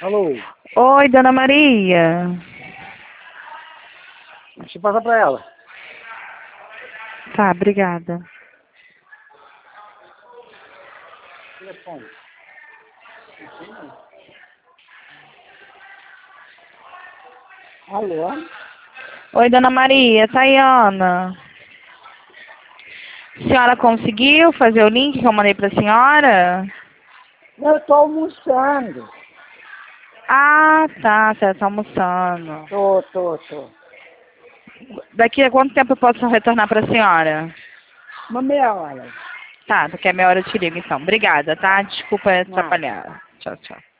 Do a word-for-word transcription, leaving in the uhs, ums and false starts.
Alô? Oi, Dona Maria. Deixa eu passar pra ela. Tá, obrigada. Telefone. Alô? Oi, Dona Maria, Tayana. A senhora conseguiu fazer o link que eu mandei pra senhora? Eu tô almoçando. Ah, tá, você tá almoçando. Tô, tô, tô. Daqui a quanto tempo eu posso retornar pra senhora? Uma meia hora. Tá, daqui a meia hora eu te ligo então. Obrigada, tá? Desculpa Nada. atrapalhar. Tchau, tchau.